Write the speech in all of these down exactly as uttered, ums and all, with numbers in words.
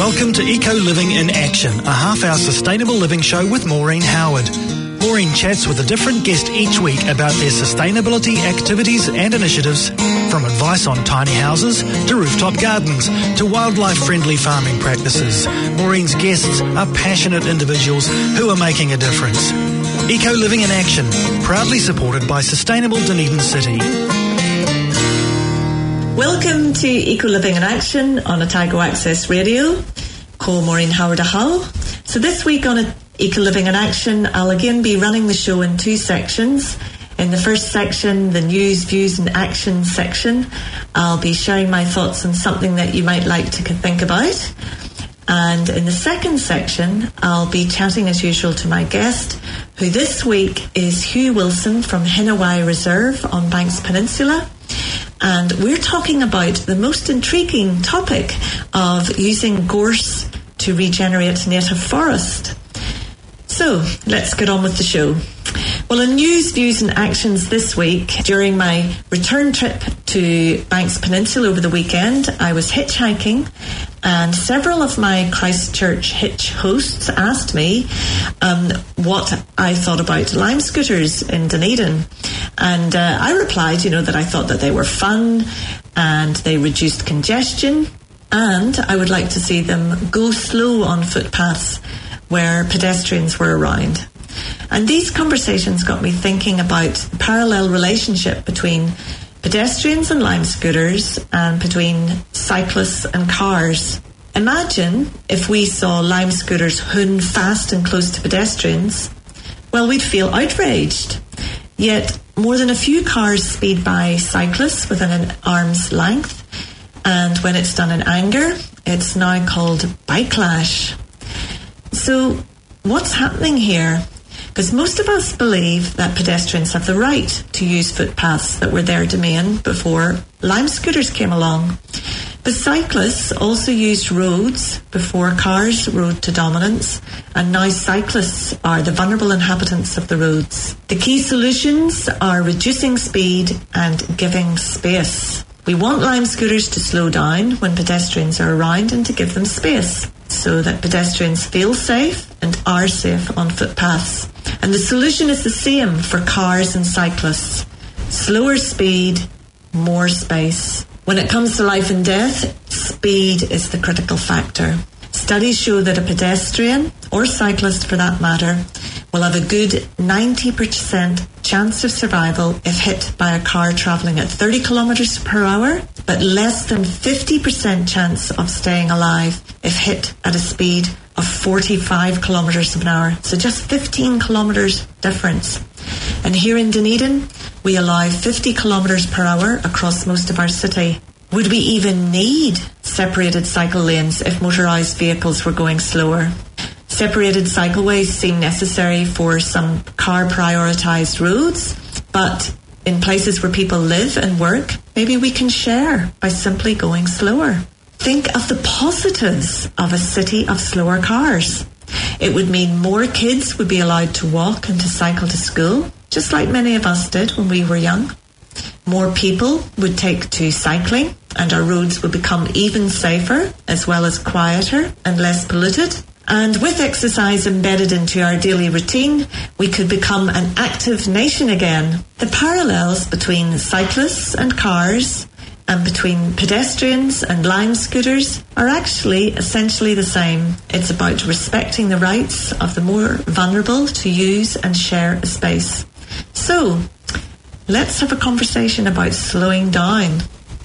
Welcome to Eco Living in Action, a half-hour sustainable living show with Maureen Howard. Maureen chats with a different guest each week about their sustainability activities and initiatives, from advice on tiny houses to rooftop gardens to wildlife-friendly farming practices. Maureen's guests are passionate individuals who are making a difference. Eco Living in Action, proudly supported by Sustainable Dunedin City. Welcome to Eco Living in Action on Otago Access Radio. Ko Maureen Howard Ahau. So this week on Eco Living in Action, I'll again be running the show in two sections. In the first section, the news, views and action section, I'll be sharing my thoughts on something that you might like to think about. And in the second section, I'll be chatting as usual to my guest, who this week is Hugh Wilson from Hinawai Reserve on Banks Peninsula. And we're talking about the most intriguing topic of using gorse to regenerate native forest. So, let's get on with the show. Well, in news, views and actions this week, during my return trip to Banks Peninsula over the weekend, I was hitchhiking, and several of my Christchurch hitch hosts asked me um, what I thought about lime scooters in Dunedin. And uh, I replied, you know, that I thought that they were fun and they reduced congestion, and I would like to see them go slow on footpaths where pedestrians were around. And these conversations got me thinking about the parallel relationship between pedestrians and lime scooters and between cyclists and cars. Imagine if we saw lime scooters hoon fast and close to pedestrians. Well, we'd feel outraged. Yet, more than a few cars speed by cyclists within an arm's length, and when it's done in anger, it's now called bikelash. So, what's happening here? Because most of us believe that pedestrians have the right to use footpaths that were their domain before lime scooters came along. But cyclists also used roads before cars rode to dominance, and now cyclists are the vulnerable inhabitants of the roads. The key solutions are reducing speed and giving space. We want lime scooters to slow down when pedestrians are around and to give them space, so that pedestrians feel safe and are safe on footpaths. And the solution is the same for cars and cyclists. Slower speed, more space. When it comes to life and death, speed is the critical factor. Studies show that a pedestrian, or cyclist for that matter, will have a good ninety percent chance of survival if hit by a car travelling at thirty kilometres per hour, but less than fifty percent chance of staying alive if hit at a speed of forty-five kilometres an hour. So just fifteen kilometres difference. And here in Dunedin, we allow fifty kilometres per hour across most of our city. Would we even need separated cycle lanes if motorised vehicles were going slower? Separated cycleways seem necessary for some car prioritised roads, but in places where people live and work, maybe we can share by simply going slower. Think of the positives of a city of slower cars. It would mean more kids would be allowed to walk and to cycle to school, just like many of us did when we were young. More people would take to cycling, and our roads would become even safer, as well as quieter and less polluted. And with exercise embedded into our daily routine, we could become an active nation again. The parallels between cyclists and cars and between pedestrians and lime scooters are actually essentially the same. It's about respecting the rights of the more vulnerable to use and share a space. So, let's have a conversation about slowing down.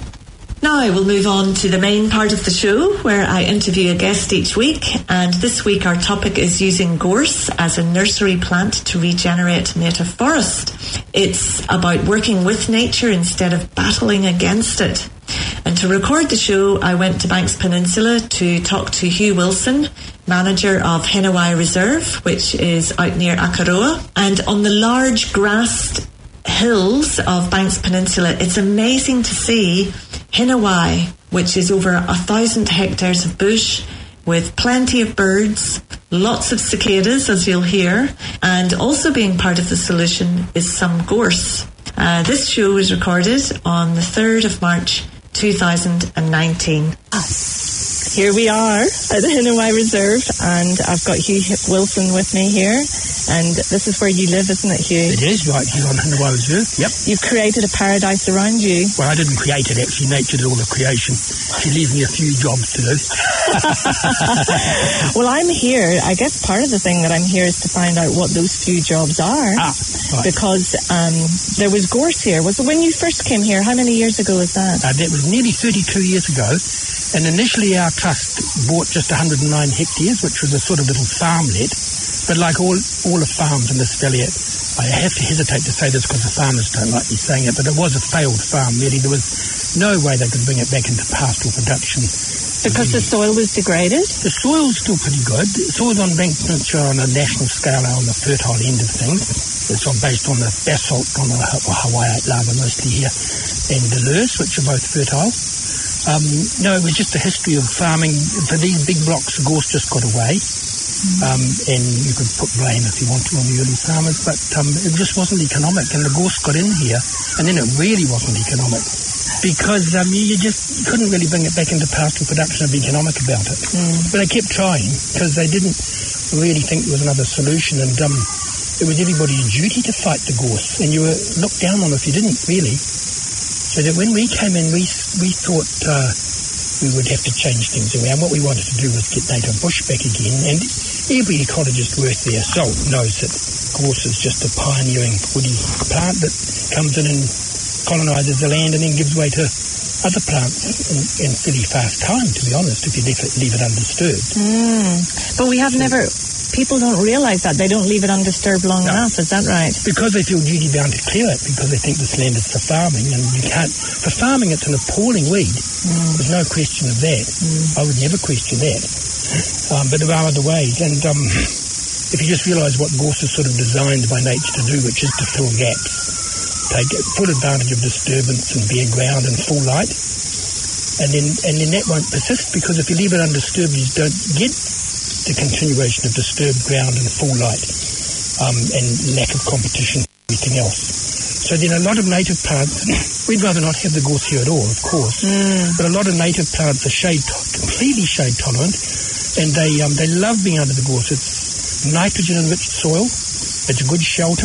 Now we'll move on to the main part of the show, where I interview a guest each week, and this week our topic is using gorse as a nursery plant to regenerate native forest. It's about working with nature instead of battling against it. And to record the show, I went to Banks Peninsula to talk to Hugh Wilson, manager of Hinawai Reserve, which is out near Akaroa. And on the large grassed hills of Banks Peninsula, it's amazing to see Hinawai, which is over a thousand hectares of bush with plenty of birds, lots of cicadas, as you'll hear, and also being part of the solution is some gorse. Uh, this show was recorded on the third of March two thousand nineteen. Here we are at the Hinawai Reserve, and I've got Hugh Wilson with me here. And this is where you live, isn't it, Hugh? It is, right here on Hinawai Reserve, yep. You've created a paradise around you. Well, I didn't create it, actually. Nature did all the creation. She leaves me a few jobs to do. Well, I'm here. I guess part of the thing that I'm here is to find out what those few jobs are. Ah, right. Because um, there was gorse here. Was it when you first came here? How many years ago was that? Uh, that was nearly thirty-two years ago. And initially our trust bought just one hundred nine hectares, which was a sort of little farmlet. But like all all the farms in this valley, I have to hesitate to say this because the farmers don't like me saying it, but it was a failed farm, really. There was no way they could bring it back into pastoral production. Because the soil was degraded? The soil's still pretty good. The soils on Bankmanshire on a national scale are on the fertile end of things. It's on, based on the basalt, on the Hawaiiite lava mostly here, and the Lurs, which are both fertile. Um, no, it was just a history of farming. For these big blocks, the gorse just got away. Um, and you could put blame if you want to on the early farmers, but um, it just wasn't economic, and the gorse got in here, and then it really wasn't economic because um, you, you just couldn't really bring it back into pastoral production and be economic about it. Mm. But they kept trying because they didn't really think there was another solution, and um, it was everybody's duty to fight the gorse, and you were looked down on if you didn't, really. So that when we came in, we we thought uh, we would have to change things around. What we wanted to do was get native bush back again, and every ecologist worth their salt knows that gorse is just a pioneering woody plant that comes in and colonises the land and then gives way to other plants in, in fairly fast time, to be honest, if you leave it, leave it undisturbed. Mm. But we have so, never... People don't realise that. They don't leave it undisturbed long no. enough. Is that right? Because they feel duty-bound to clear it, because they think this land is for farming, and you can't... For farming, it's an appalling weed. Mm. There's no question of that. Mm. I would never question that. Um, but there are other ways, and um, if you just realise what gorse is sort of designed by nature to do, which is to fill gaps, take full advantage of disturbance and bare ground and full light, and then and then that won't persist, because if you leave it undisturbed, you don't get the continuation of disturbed ground and full light, um, and lack of competition and everything else. So then a lot of native plants, we'd rather not have the gorse here at all, of course, mm. but a lot of native plants are shade completely shade tolerant, and they um, they love being under the gorse. It's nitrogen-enriched soil. It's a good shelter.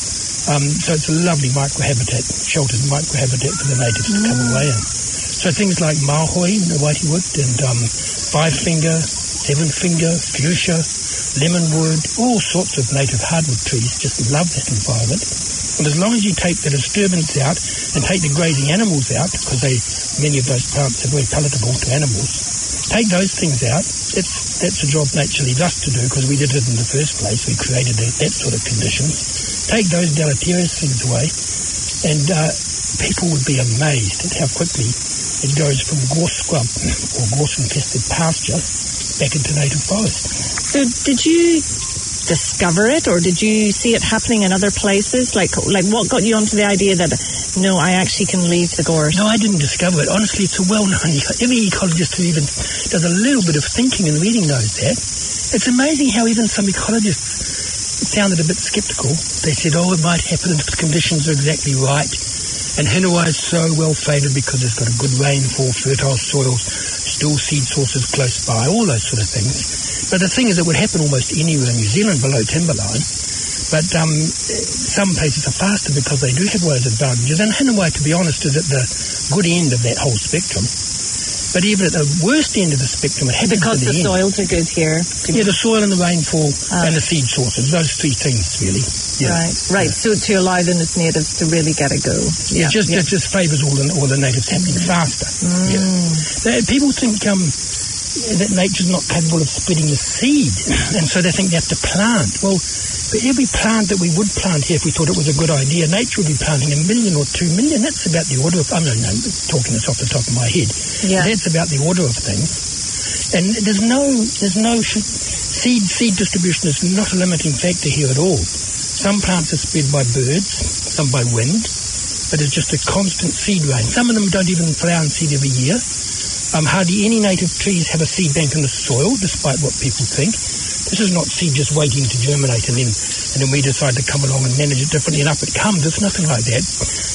Um, so it's a lovely microhabitat, sheltered microhabitat for the natives mm. to come away in. So things like mahoi, the whiteywood, and um, five-finger, seven-finger, fuchsia, lemonwood, all sorts of native hardwood trees just love that environment. And as long as you take the disturbance out and take the grazing animals out, because they many of those plants are very palatable to animals, take those things out. It's, that's a job nature leaves us to do, because we did it in the first place. We created that, that sort of conditions. Take those deleterious things away, and uh, people would be amazed at how quickly it goes from gorse scrub or gorse-infested pasture back into native forest. So did you discover it, or did you see it happening in other places? Like, like what got you onto the idea that, no, I actually can leave the gorse? No, I didn't discover it. Honestly, it's a well-known... Every ecologist who even does a little bit of thinking and reading knows that. It's amazing how even some ecologists sounded a bit sceptical. They said, oh, it might happen if the conditions are exactly right. And Hinawai is so well favoured because it's got a good rainfall, fertile soils, still seed sources close by, all those sort of things. But the thing is, it would happen almost anywhere in New Zealand below timberline. But um, some places are faster because they do have those advantages. And Hinawai, to be honest, is at the good end of that whole spectrum. But even at the worst end of the spectrum, it happens because at the, the end. soils are good here. Yeah, the soil and the rainfall ah. and the seed sources, those three things, really. Yeah. Right, right. Yeah. So to allow them as natives to really get a go. Yeah, it just, yeah. It just favours all the, all the natives happening mm. faster. Mm. Yeah. They, people think um, that nature's not capable of spreading the seed, and so they think they have to plant. Well, for every plant that we would plant here, if we thought it was a good idea, nature would be planting a million or two million. That's about the order of... I'm not no, talking this off the top of my head. Yeah. That's about the order of things. And there's no... There's no sh- seed seed distribution is not a limiting factor here at all. Some plants are spread by birds, some by wind, but it's just a constant seed rain. Some of them don't even flower and seed every year. Um, hardly any native trees have a seed bank in the soil, despite what people think. This is not seed just waiting to germinate and then and then we decide to come along and manage it differently enough. It comes. It's nothing like that.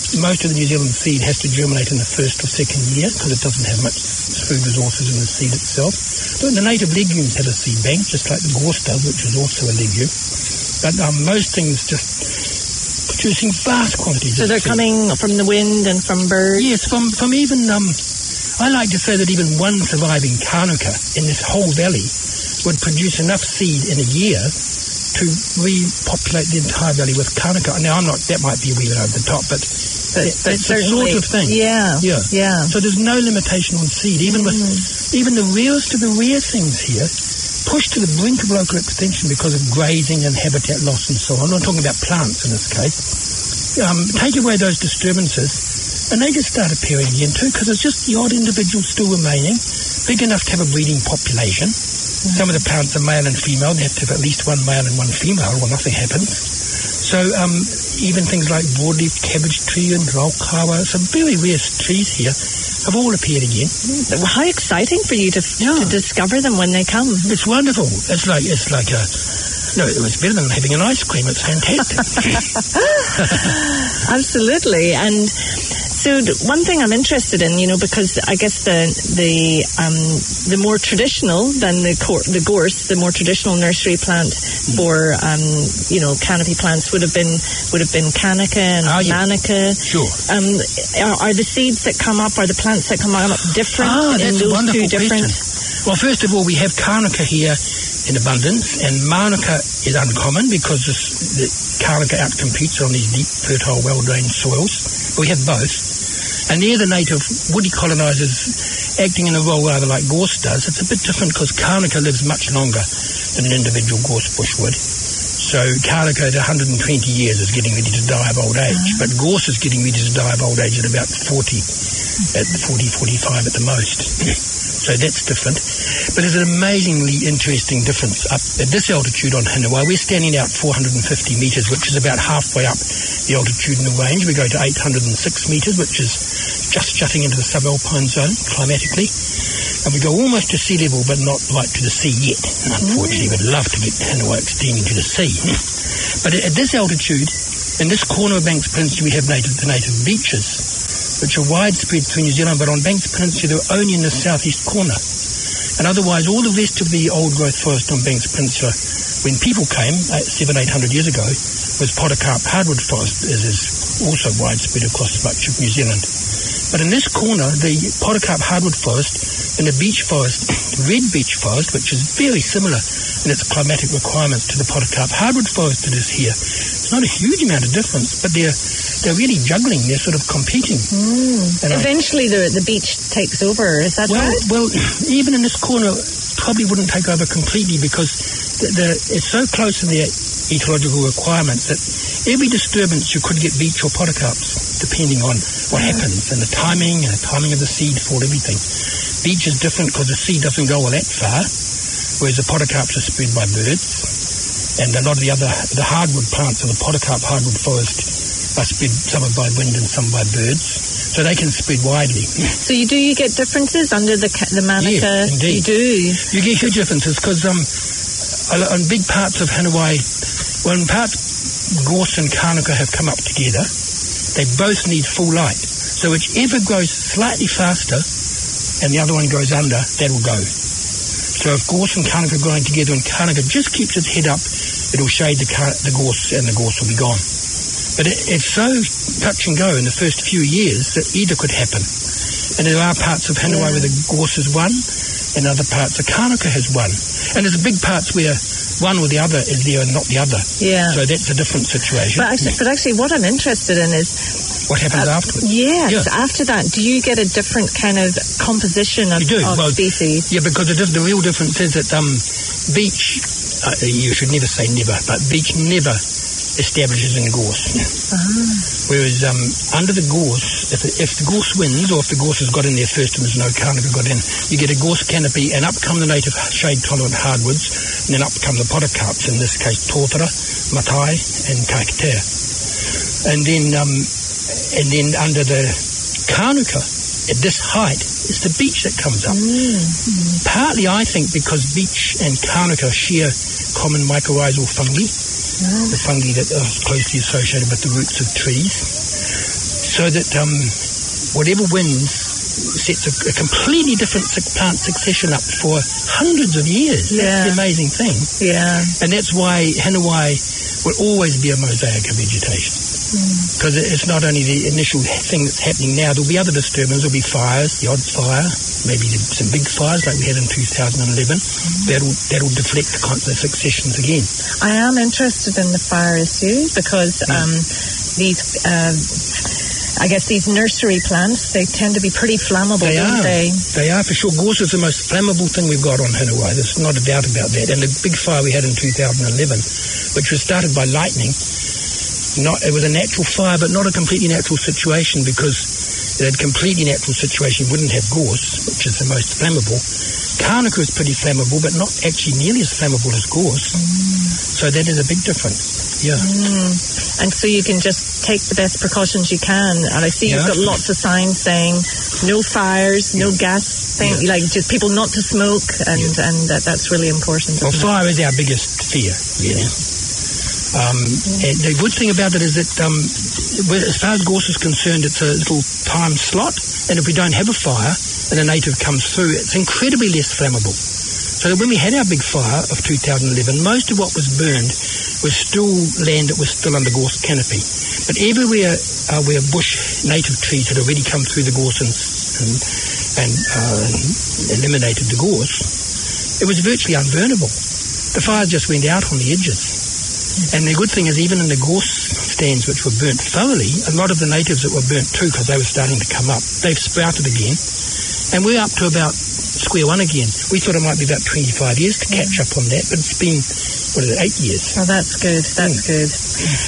most of the New Zealand seed has to germinate in the first or second year because it doesn't have much food resources in the seed itself. So the native legumes have a seed bank, just like the gorse does, which is also a legume. But um, most things just producing vast quantities So of they're seed. coming from the wind and from birds? Yes, from, from even, um, I like to say that even one surviving Kānuka in this whole valley would produce enough seed in a year to repopulate the entire valley with Kānuka. Now, I'm not, that might be a wee bit over the top, but, But, that, but that's the certainly, sort of thing. Yeah, Yeah. yeah. So there's no limitation on seed. Even with even the rarest of the rare things here, pushed to the brink of local extinction because of grazing and habitat loss and so on. I'm not talking about plants in this case. Um, take away those disturbances, and they just start appearing again too, because it's just the odd individual still remaining, big enough to have a breeding population. Some of the plants are male and female. They have to have at least one male and one female, or nothing happens. So um, even things like broadleaf cabbage tree and raukawa, some very rare trees here, have all appeared again. How exciting for you to, Yeah. to discover them when they come. It's wonderful. It's like it's like a no. It was better than having an ice cream. It's fantastic. Absolutely. And so th- one thing I'm interested in, you know, because I guess the the um, the more traditional than the cor- the gorse, the more traditional nursery plant for um, you know canopy plants would have been would have been Kānuka and Ah, yeah. Manuka. Sure. Um, are, are the seeds that come up, are the plants that come up different Ah, in that's a those wonderful two different? question. Well, first of all, we have Kānuka here in abundance, and Manuka is uncommon because this, the Kānuka outcompetes on these deep, fertile, well-drained soils. But we have both. And they're the native woody colonisers acting in a role rather like gorse does. It's a bit different because Kānuka lives much longer than an individual gorse bush would. So Kānuka at one hundred twenty years is getting ready to die of old age, but gorse is getting ready to die of old age at about forty, at forty, forty-five at the most. So that's different. But there's an amazingly interesting difference up at this altitude on Hinawai. We're standing out four hundred fifty metres, which is about halfway up the altitudinal range. We go to eight hundred six metres, which is just jutting into the subalpine zone climatically. And we go almost to sea level, but not right to the sea yet. And unfortunately, we'd love to get Hinawai extending to the sea. But at this altitude, in this corner of Banks Peninsula, we have native, the native beaches, which are widespread through New Zealand, but on Banks Peninsula, they're only in the southeast corner. And otherwise, all the rest of the old-growth forest on Banks Peninsula, when people came, uh, seven, eight hundred years ago, was podocarp hardwood forest, as is also widespread across much of New Zealand. But in this corner, the podocarp hardwood forest and the beech forest, red beech forest, which is very similar in its climatic requirements to the podocarp hardwood forest that is here. It's not a huge amount of difference, but they're they're really juggling. They're sort of competing. Mm. And I- Eventually, the the beach takes over. Is that Well, right? well, even in this corner, probably wouldn't take over completely because the, the, it's so close in their ecological requirements that every disturbance you could get beech or podocarps, depending on what happens and the timing and the timing of the seed for everything. Beech is different because the seed doesn't go all that far, whereas the podocarps are spread by birds. And a lot of the other, the hardwood plants of the podocarp hardwood forest are spread, some are by wind and some by birds. So they can spread widely. So you do you get differences under the ca- the Manuka? Yes, indeed. You do. You get huge differences because um, on big parts of Hinawai, when parts gorse and Kānuka have come up together, they both need full light. So whichever grows slightly faster and the other one goes under, that will go. So if gorse and Kānuka are growing together and Kānuka just keeps its head up, it'll shade the, car- the gorse and the gorse will be gone. But it, it's so touch and go in the first few years that either could happen. And there are parts of Hinawai Yeah. where the gorse has won, and other parts of Kānuka has won. And there's big parts where one or the other is there and not the other. Yeah. So that's a different situation. But actually, but actually, what I'm interested in is What happens uh, afterwards? Yes, Yeah. after that, do you get a different kind of composition of, You do. of Well, species? Yeah, because the, the real difference is that um, beech, uh, you should never say never, but beech never establishes in gorse. Whereas um, under the gorse, if, if the gorse wins, or if the gorse has got in there first and there's no Kānuka got in, you get a gorse canopy, and up come the native shade-tolerant hardwoods, and then up come the podocarps, in this case tōwhara, matai, and kaikatea. And then, um, and then under the Kānuka, at this height, it's the beech that comes up. Partly, I think, because beech and Kānuka share common mycorrhizal fungi, the fungi that are closely associated with the roots of trees. so that um, whatever wins sets a, a completely different plant succession up for hundreds of years. Yeah. That's the amazing thing. Yeah. And that's why Hanuai will always be a mosaic of vegetation. Because mm. it's not only the initial thing that's happening now, there'll be other disturbances, there'll be fires, the odd fire, maybe some big fires like we had in two thousand eleven. Mm. That'll that'll deflect the, the successions again. I am interested in the fire issue because mm. um, these... Uh, I guess these nursery plants, they tend to be pretty flammable, they don't are. they? They are, for sure. Gorse is the most flammable thing we've got on Hanuai. There's not a doubt about that. And the big fire we had in two thousand eleven, which was started by lightning, not it was a natural fire, but not a completely natural situation, because in a completely natural situation you wouldn't have gorse, which is the most flammable. Kānaka is pretty flammable, but not actually nearly as flammable as gorse. Mm. So that is a big difference. Yeah. Mm. And so you can just take the best precautions you can. And I see yeah. you've got lots of signs saying no fires, no yeah. gas, thing, yeah. like just people not to smoke, and, yeah. and that, that's really important. Well, fire it? is our biggest fear, really. Yeah. Um, and the good thing about it is that um, as far as gorse is concerned, it's a little time slot, and if we don't have a fire and a native comes through, it's incredibly less flammable. So that when we had our big fire of two thousand eleven, most of what was burned was still land that was still under gorse canopy. But everywhere uh, where bush native trees had already come through the gorse and, and, and uh, eliminated the gorse, it was virtually unburnable. The fire just went out on the edges. And the good thing is, even in the gorse stands which were burnt thoroughly, a lot of the natives that were burnt too, because they were starting to come up, they've sprouted again. And we're up to about square one again. We thought it might be about twenty-five years to catch up on that, but it's been, what is it, eight years. Oh, that's good. That's mm. good.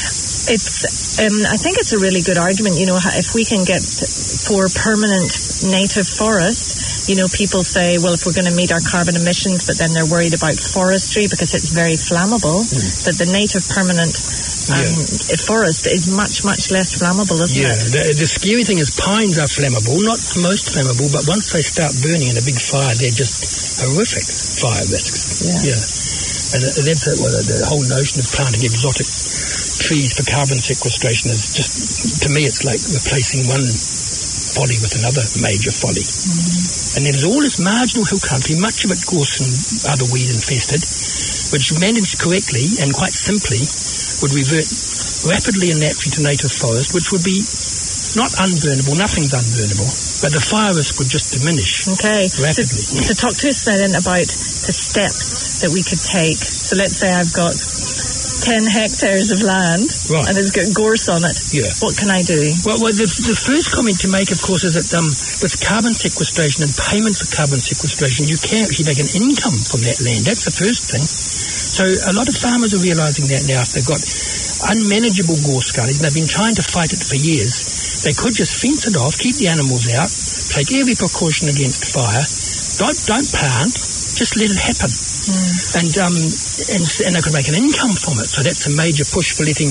It's, um, I think it's a really good argument, you know, if we can get for permanent native forest, you know, people say, well, if we're going to meet our carbon emissions, but then they're worried about forestry because it's very flammable, mm. that the native permanent um, yeah. forest is much, much less flammable, isn't yeah. it? Yeah, the, the scary thing is pines are flammable, not most flammable, but once they start burning in a big fire, they're just horrific fire risks. Yeah. yeah. And that's uh, well, the whole notion of planting exotic trees for carbon sequestration is just, to me, it's like replacing one folly with another major folly. Mm. And there's all this marginal hill country, much of it gorse and other weed infested, which managed correctly and quite simply would revert rapidly and naturally to native forest, which would be not unburnable, nothing's unburnable, but the fire risk would just diminish okay. rapidly. So, so talk to us then about the steps that we could take. So let's say I've got ten hectares of land, right. and it's got gorse on it. Yeah. What can I do? Well, well the, the first comment to make, of course, is that um, with carbon sequestration and payment for carbon sequestration, you can actually make an income from that land. That's the first thing. So a lot of farmers are realising that now. If they've got unmanageable gorse gullies, and they've been trying to fight it for years, they could just fence it off, keep the animals out, take every precaution against fire, don't, don't plant, just let it happen. Mm. And, um, and and they could make an income from it. So that's a major push for letting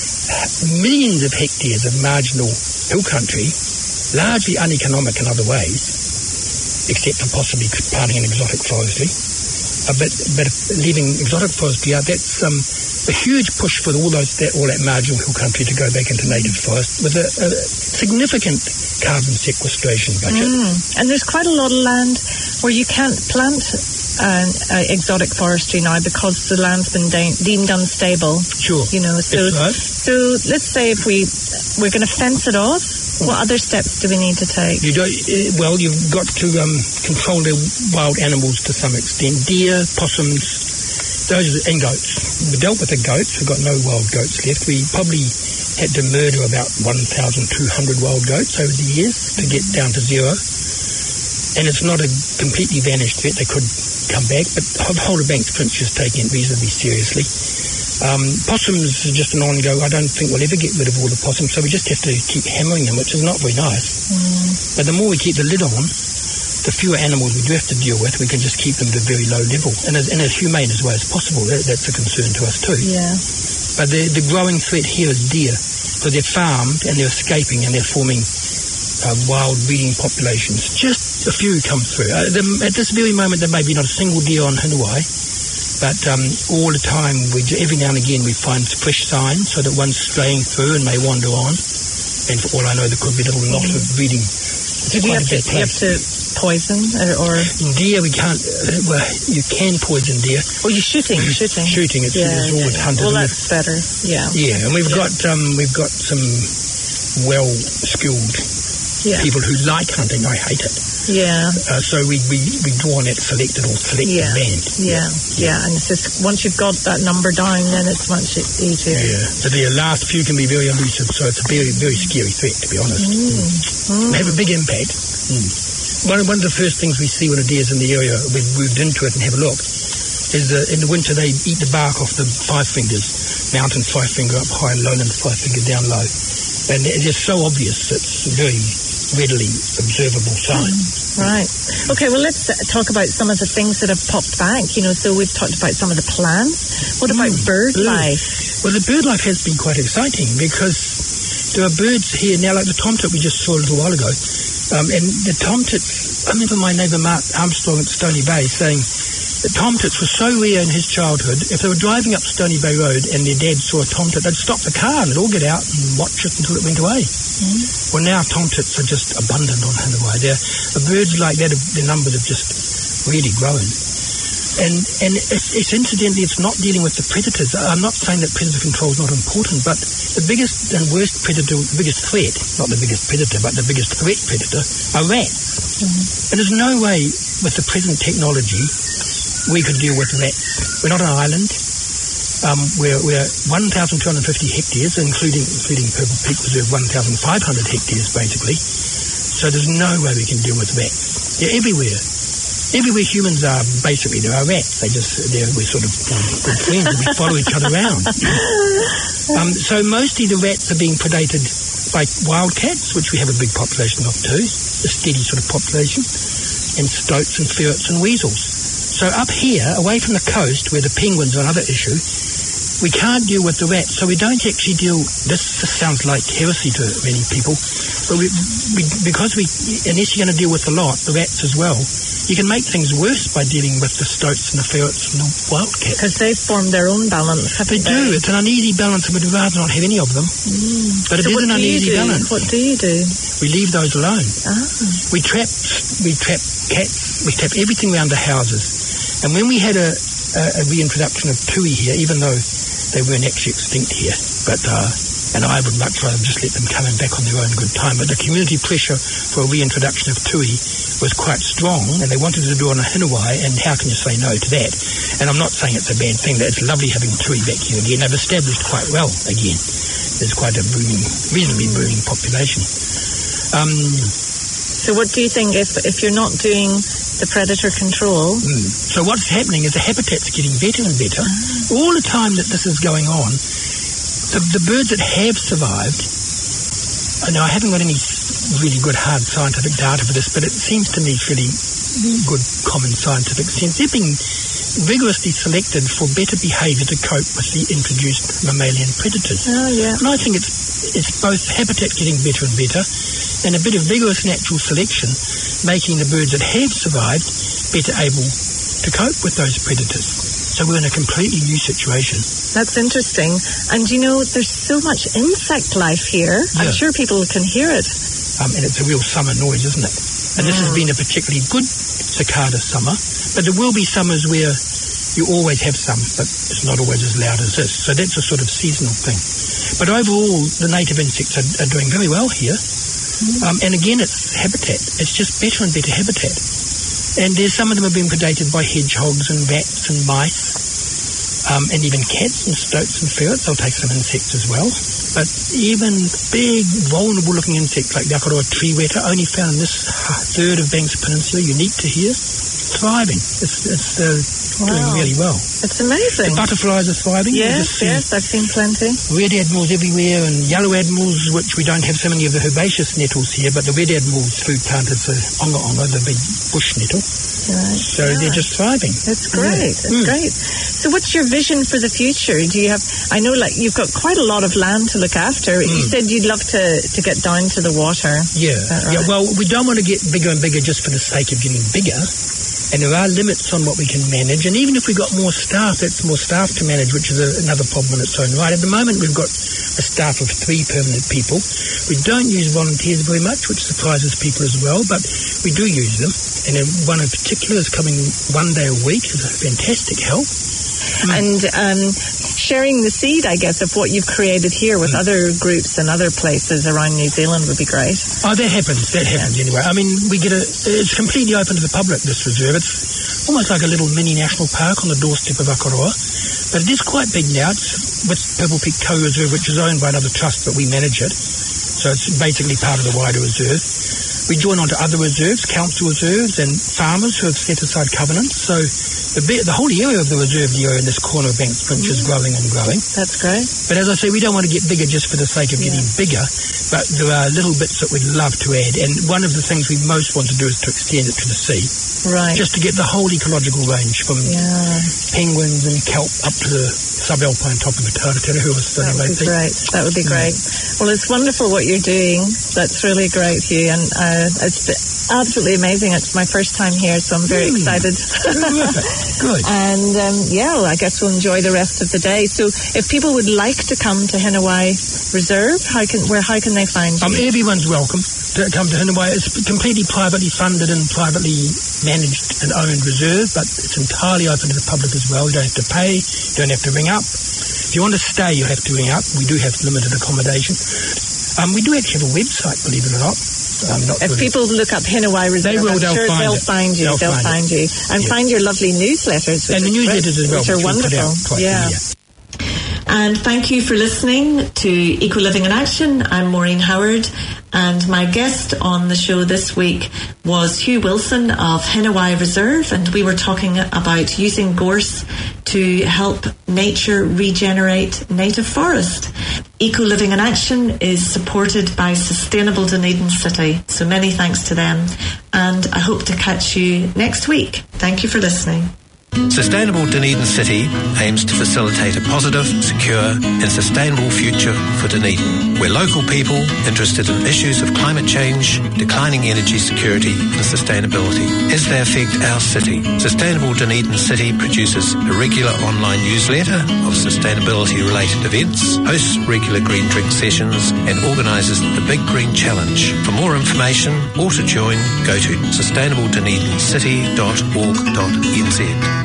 millions of hectares of marginal hill country, largely uneconomic in other ways, except for possibly planting an exotic forestry. Uh, but but leaving exotic forestry out, that's um, a huge push for all those that all that marginal hill country to go back into native forest with a, a significant carbon sequestration budget. Mm. And there's quite a lot of land where you can't plant Uh, uh, exotic forestry now because the land's been de- deemed unstable. Sure. You know, so right. so let's say if we we're going to fence it off, what other steps do we need to take? You don't. Uh, well, you've got to um, control the wild animals to some extent. Deer, possums, those are, and goats. We dealt with the goats. We've got no wild goats left. We probably had to murder about one thousand two hundred wild goats over the years to get down to zero. And it's not a completely vanished threat. They could come back, but Holder Banks Prince is taking it reasonably seriously. Um, possums are just an ongoing. I don't think we'll ever get rid of all the possums, so we just have to keep hammering them, which is not very nice. Mm. But the more we keep the lid on, the fewer animals we do have to deal with. We can just keep them at a very low level, and as, and as humane as well as possible. That, that's a concern to us too. Yeah. But the, the growing threat here is deer, so they're farmed and they're escaping and they're forming uh, wild breeding populations. Just a few come through. Uh, the, at this very moment, there may be not a single deer on Hanuai, but um, all the time, we every now and again, we find fresh signs so that one's straying through and may wander on. And for all I know, there could be a little knot of breeding. It's Do you quite have, a to, bad you have place. to poison or, or In deer, we can't. Uh, well, you can poison deer. oh, you're shooting, shooting, Shooting, it's, Yeah, it's always yeah. hunted. Well, and that's better. Yeah, Yeah, and we've Yeah. got um, we've got some well-skilled yeah, people who like hunting. I hate it. yeah, Uh, so we, we, we draw on that selected or selected Yeah. band. yeah, yeah. And it's just once you've got that number down, then it's much e- easier. Yeah, but the last few can be very elusive, so it's a very, very scary threat, to be honest. Mm. They have a big impact. Mm. One, one of the first things we see when a deer's in the area, we've moved into it and have a look, is uh, in the winter they eat the bark off the five fingers, mountain five finger up high, lowland five finger down low. And it's just so obvious, it's a very readily observable sign. Right. Okay, well, let's uh, talk about some of the things that have popped back. You know, so we've talked about some of the plants. What about bird Bird. life? Well, the bird life has been quite exciting because there are birds here now, like the tomtit we just saw a little while ago. Um, and the tomtits, I remember my neighbour Mark Armstrong at Stony Bay saying that tomtits were so rare in his childhood, if they were driving up Stony Bay Road and their dad saw a tomtit, they'd stop the car and they'd all get out and watch it until it went away. Mm. Well, now tomtits are just abundant on Hanawai. They're, the birds like that, their numbers have just really grown. And and it's, it's incidentally, it's not dealing with the predators. I'm not saying that predator control is not important, but the biggest and worst predator, the biggest threat, not the biggest predator, but the biggest threat predator, are rats. Mm-hmm. And there's no way with the present technology we could deal with rats. We're not an island. Um, we're we're one thousand two hundred fifty hectares, including including Purple Peak Reserve, one thousand five hundred hectares basically. So there's no way we can deal with rats. They're everywhere. Everywhere humans are, basically, there are rats. They just, they're, we're sort of good friends. We follow each other around. Um, so mostly the rats are being predated by wildcats, which we have a big population of too, a steady sort of population, and stoats and ferrets and weasels. So up here, away from the coast, where the penguins are another issue, we can't deal with the rats. So we don't actually deal, this, this sounds like heresy to many people, but we, we, because we, unless you're going to deal with the lot, the rats as well, you can make things worse by dealing with the stoats and the ferrets and the wildcats. Because they've formed their own balance, haven't They they? do. It's an uneasy balance, and we'd rather not have any of them. Mm. But it so is an uneasy balance. What do you do? We leave those alone. Ah. We trap, we trap cats. We trap everything around the houses. And when we had a, a, a reintroduction of tui here, even though they weren't actually extinct here, but uh, and I would much rather just let them come in back on their own good time. But the community pressure for a reintroduction of tui was quite strong, and they wanted to do it on a Hinawai, and how can you say no to that? And I'm not saying it's a bad thing, that it's lovely having tui back here again. They've established quite well again. There's quite a booming, reasonably booming population. Um, so what do you think if, if you're not doing the predator control? Mm. So what's happening is the habitat's getting better and better. Ah. All the time that this is going on, the, the birds that have survived, now I haven't got any really good hard scientific data for this, but it seems to me fairly good common scientific sense. They're being vigorously selected for better behaviour to cope with the introduced mammalian predators. Oh, yeah. And I think it's it's both habitat getting better and better, and a bit of vigorous natural selection making the birds that have survived better able to cope with those predators. So we're in a completely new situation. That's interesting. And you know, there's so much insect life here. Yeah. I'm sure people can hear it. Um, and it's a real summer noise, isn't it? And this has been a particularly good cicada summer, but there will be summers where you always have some, but it's not always as loud as this. So that's a sort of seasonal thing. But overall, the native insects are, are doing very well here. Mm. Um, and again, it's habitat. It's just better and better habitat. And there's some of them have been predated by hedgehogs and rats and mice, um, and even cats and stoats and ferrets. They'll take some insects as well. But even big, vulnerable-looking insects like the Akaroa tree weta, only found in this third of Banks Peninsula, unique to here, thriving. It's, it's uh, wow. doing really well. It's amazing. The butterflies are thriving. Yes, yes, I've seen plenty. Red admirals everywhere, and yellow admirals, which we don't have so many of the herbaceous nettles here, but the red admiral's food plant is the onga onga, the big bush nettle. Right. So yeah. they're just thriving. It's great. Yeah. It's mm. great. So what's your vision for the future? Do you have, I know like you've got quite a lot of land to look after. Mm. You said you'd love to, to get down to the water. Yeah. Right? Yeah. Well, we don't want to get bigger and bigger just for the sake of getting bigger. And there are limits on what we can manage. And even if we got more staff, that's more staff to manage, which is a, another problem in its own right. At the moment, we've got a staff of three permanent people. We don't use volunteers very much, which surprises people as well, but we do use them. And one in particular is coming one day a week. It's a fantastic help. And um, sharing the seed, I guess, of what you've created here with mm. other groups and other places around New Zealand would be great. Oh, that happens. That happens yeah. anyway. I mean, we get a. It's completely open to the public, this reserve. It's almost like a little mini national park on the doorstep of Akaroa. But it is quite big now. It's with Purple Peak Co-Reserve, which is owned by another trust, but we manage it. So it's basically part of the wider reserve. We join onto other reserves, council reserves, and farmers who have set aside covenants. So the, the whole area of the reserve here in this corner of Banks Finch is growing and growing. That's great. But as I say, we don't want to get bigger just for the sake of yeah. getting bigger, but there are little bits that we'd love to add. And one of the things we most want to do is to extend it to the sea. Right. Just to get the whole ecological range from yeah. penguins and kelp up to the subalpine top of the Taratera, who was That would be great. That would be great. Mm. Well, it's wonderful what you're doing. That's really great, Hugh. And uh, it's absolutely amazing. It's my first time here, so I'm very mm. excited. Good. And um, yeah, well, I guess we'll enjoy the rest of the day. So if people would like to come to Hinawai Reserve, how can where how can they find you? Um, everyone's welcome to come to Hinawai. It's completely privately funded and privately managed and owned reserve, but it's entirely open to the public as well. You don't have to pay, you don't have to ring up. If you want to stay, you have to ring up. We do have limited accommodation. Um, we do actually have a website, believe it or not. Um, not if really. people look up Hinawai Reserve, they will, I'm they'll sure find they'll it. find you. They'll, they'll find, find you. And yeah. find your lovely newsletters, which and the newsletters great, as well, which are which wonderful. Yeah. And thank you for listening to Eco Living in Action. I'm Maureen Howard, and my guest on the show this week was Hugh Wilson of Hinawai Reserve, and we were talking about using gorse to help nature regenerate native forest. Eco Living in Action is supported by Sustainable Dunedin City, so many thanks to them, and I hope to catch you next week. Thank you for listening. Sustainable Dunedin City aims to facilitate a positive, secure and sustainable future for Dunedin, where local people interested in issues of climate change, declining energy security and sustainability as they affect our city. Sustainable Dunedin City produces a regular online newsletter of sustainability-related events, hosts regular green drink sessions and organises the Big Green Challenge. For more information or to join, go to sustainable dunedin city dot org dot n z.